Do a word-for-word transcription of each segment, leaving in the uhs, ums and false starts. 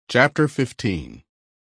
Chapter fifteen.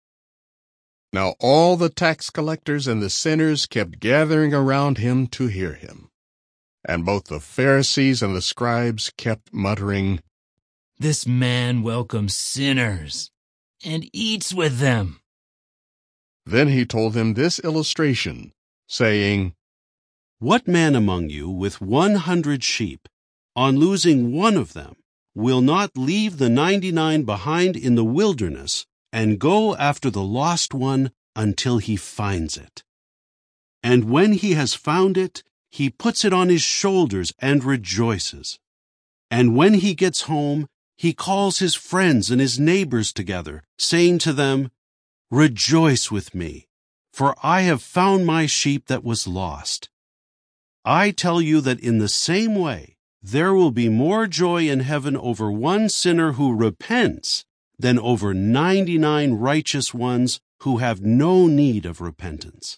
Now all the tax collectors and the sinners kept gathering around him to hear him. And both the Pharisees and the scribes kept muttering, "This man welcomes sinners and eats with them." Then he told them this illustration, saying, What man among you with one hundred sheep, on losing one of them, will not leave the ninety-nine behind in the wilderness and go after the lost one until he finds it? And when he has found it, he puts it on his shoulders and rejoices. And when he gets home, he calls his friends and his neighbors together, saying to them, "Rejoice with me, for I have found my sheep that was lost." I tell you that in the same way, there will be more joy in heaven over one sinner who repents than over ninety-nine righteous ones who have no need of repentance.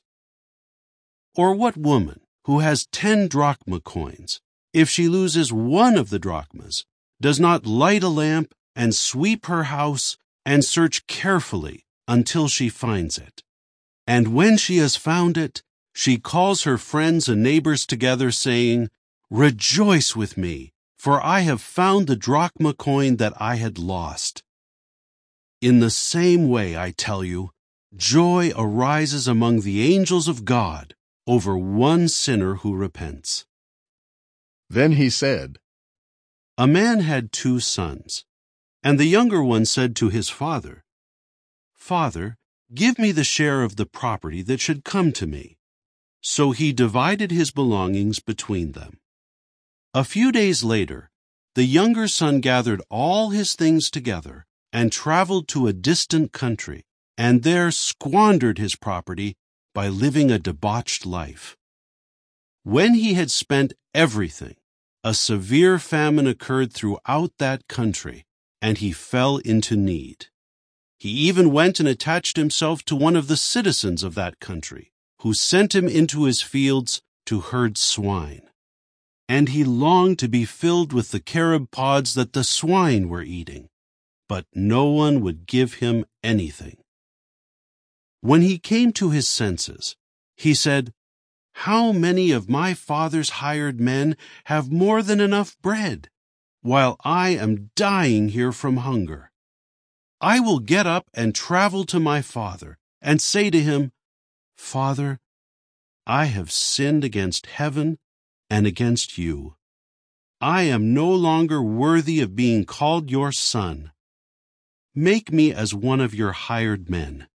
Or what woman who has ten drachma coins, if she loses one of the drachmas, does not light a lamp and sweep her house and search carefully until she finds it? And when she has found it, she calls her friends and neighbors together, saying, "Rejoice with me, for I have found the drachma coin that I had lost." In the same way, I tell you, joy arises among the angels of God over one sinner who repents. Then he said, A man had two sons, and the younger one said to his father, "Father, give me the share of the property that should come to me." So he divided his belongings between them. A few days later, the younger son gathered all his things together and traveled to a distant country, and there squandered his property by living a debauched life. When he had spent everything, a severe famine occurred throughout that country, and he fell into need. He even went and attached himself to one of the citizens of that country, who sent him into his fields to herd swine. And he longed to be filled with the carob pods that the swine were eating, but no one would give him anything. When he came to his senses, he said, "How many of my father's hired men have more than enough bread, while I am dying here from hunger? I will get up and travel to my father and say to him, 'Father, I have sinned against heaven and against you. I am no longer worthy of being called your son. Make me as one of your hired men.'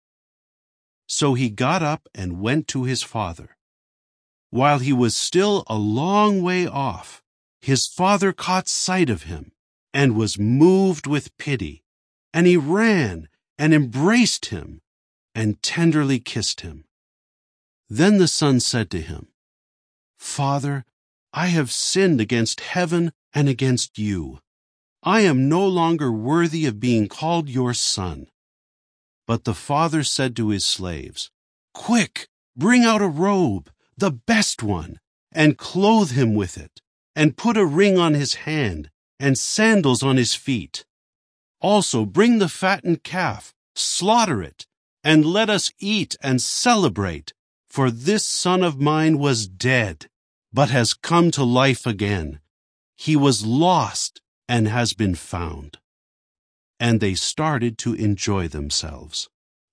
So he got up and went to his father. While he was still a long way off, his father caught sight of him and was moved with pity, and he ran and embraced him and tenderly kissed him. Then the son said to him, 'Father, I have sinned against heaven and against you. I am no longer worthy of being called your son.' But the father said to his slaves, 'Quick, bring out a robe, the best one, and clothe him with it, and put a ring on his hand and sandals on his feet. Also bring the fattened calf, slaughter it, and let us eat and celebrate. For this son of mine was dead, but has come to life again. He was lost and has been found.' And they started to enjoy themselves.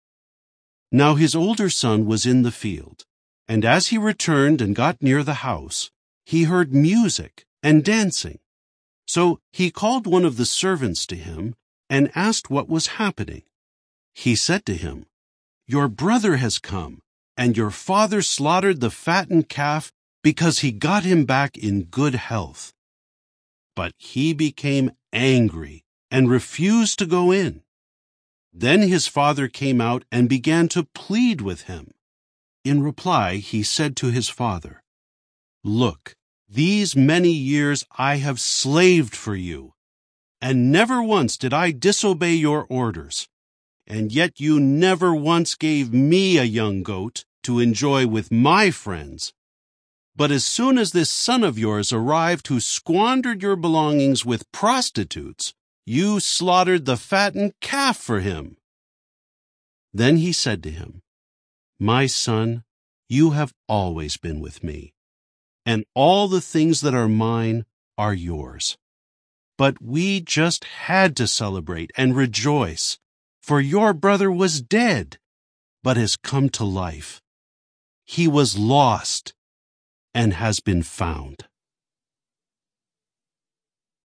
Now his older son was in the field, and as he returned and got near the house, he heard music and dancing. So he called one of the servants to him and asked what was happening. He said to him, 'Your brother has come, and your father slaughtered the fattened calf because he got him back in good health.' But he became angry and refused to go in. Then his father came out and began to plead with him. In reply, he said to his father, 'Look, these many years I have slaved for you, and never once did I disobey your orders. And yet you never once gave me a young goat to enjoy with my friends. But as soon as this son of yours arrived who squandered your belongings with prostitutes, You slaughtered the fattened calf for him." Then he said to him, "My son, you have always been with me, and all the things that are mine are yours. But we just had to celebrate and rejoice, for your brother was dead, but has come to life. He was lost and has been found."